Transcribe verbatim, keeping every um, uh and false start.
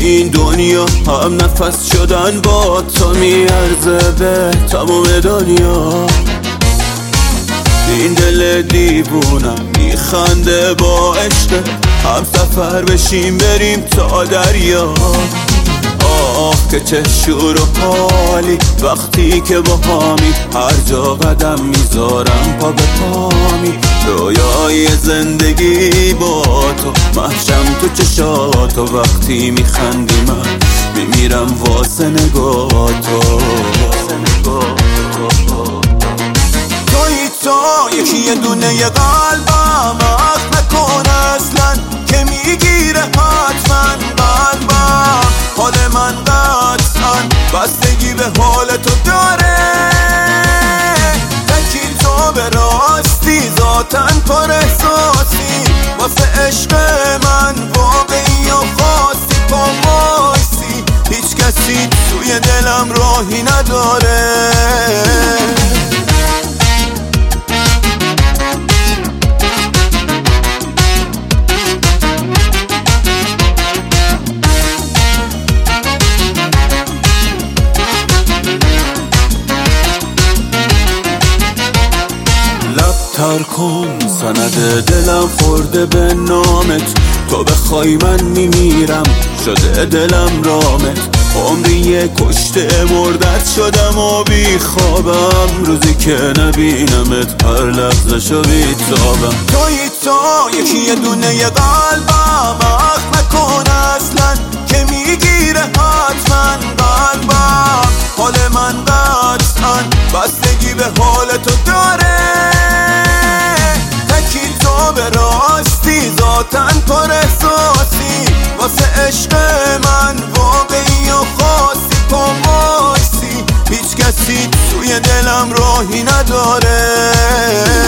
این دنیا هم نفس شدن با تو میارزه به تمام دنیا. این دل دیوونم میخنده با عشق، هم سفر بشیم بریم تا دریا. آه که چه شور و حالی وقتی که با هامی، هر جا قدم میذارم پا به پامی. رویای زندگی با تو محشم تو چشاتو، وقتی میخندی من میمیرم واسه نگاه تو. توی تو یکی یه دونه ی قلبم، عقل نکن اصلا که میگیره حتما قلبم. حال من قطعا بستگی به حال تو داره، وکیل تو به راستی ذاتن پر احساسی. واسه عشق من واقعی و خاصی پا وایسی، هیچ کسی توی دلم راهی نداره. تر کن سند دلم خورده به نامت، تو بخوای من میمیرم شده دلم رامت. عمری کشته مردت شدم و بی خوابم، روزی که نبینمت هر لحظه شو بیتابم. توی تو یکی یه دونه ی قلبم، عقل نکن اصلا که میگیره حتما قلبم. حال من قطعا بستگی به حال تو داره، وکیل تو به راستی ذاتن پر احساسی. واسه عشق من واقعی و خاصی پا وایسی، هیچ کسی توی دلم راهی نداره.